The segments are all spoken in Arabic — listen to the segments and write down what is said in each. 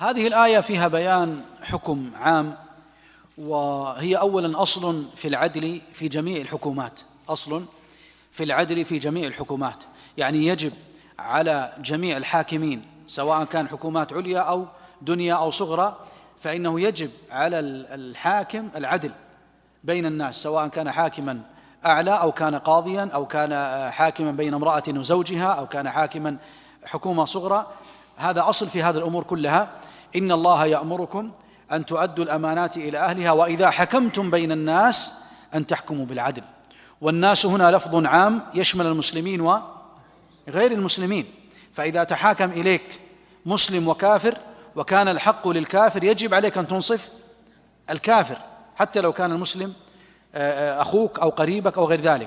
هذه الآية فيها بيان حكم عام، وهي أولا أصل في العدل في جميع الحكومات، أصل في العدل في جميع الحكومات، يعني يجب على جميع الحاكمين سواء كان حكومات عليا أو دنيا أو صغرى، فإنه يجب على الحاكم العدل بين الناس، سواء كان حاكما أعلى أو كان قاضيا أو كان حاكما بين امرأة وزوجها أو كان حاكما حكومة صغرى. هذا أصل في هذه الأمور كلها. إن الله يأمركم أن تؤدوا الأمانات إلى أهلها وإذا حكمتم بين الناس أن تحكموا بالعدل. والناس هنا لفظ عام يشمل المسلمين وغير المسلمين، فإذا تحاكم إليك مسلم وكافر وكان الحق للكافر يجب عليك أن تنصف الكافر حتى لو كان المسلم أخوك أو قريبك أو غير ذلك.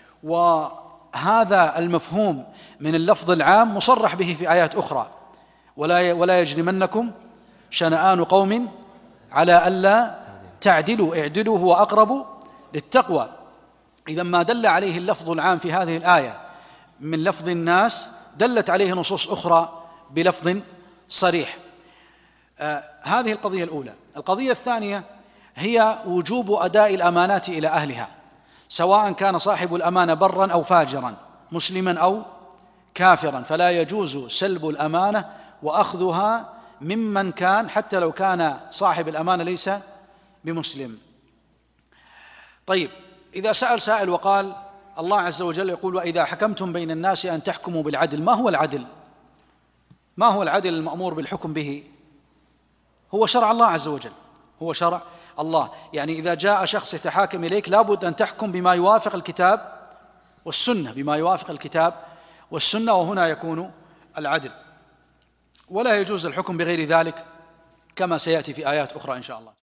وهذا المفهوم من اللفظ العام مصرح به في آيات أخرى: ولا يجرمنكم شنآن قوم على ألا تعدلوا اعدلوا هو أقرب للتقوى. إذا ما دل عليه اللفظ العام في هذه الآية من لفظ الناس دلت عليه نصوص أخرى بلفظ صريح. هذه القضية الأولى. القضية الثانية هي وجوب أداء الأمانات إلى أهلها، سواء كان صاحب الأمانة برا أو فاجرا، مسلما أو كافرا، فلا يجوز سلب الأمانة وأخذها ممن كان حتى لو كان صاحب الأمانة ليس بمسلم. طيب، إذا سأل سائل وقال الله عز وجل يقول: وإذا حكمتم بين الناس أن تحكموا بالعدل، ما هو العدل؟ ما هو العدل المأمور بالحكم به؟ هو شرع الله عز وجل، هو شرع الله. يعني إذا جاء شخص يتحاكم إليك لابد أن تحكم بما يوافق الكتاب والسنة، بما يوافق الكتاب والسنة، وهنا يكون العدل. ولا يجوز الحكم بغير ذلك كما سيأتي في آيات أخرى إن شاء الله.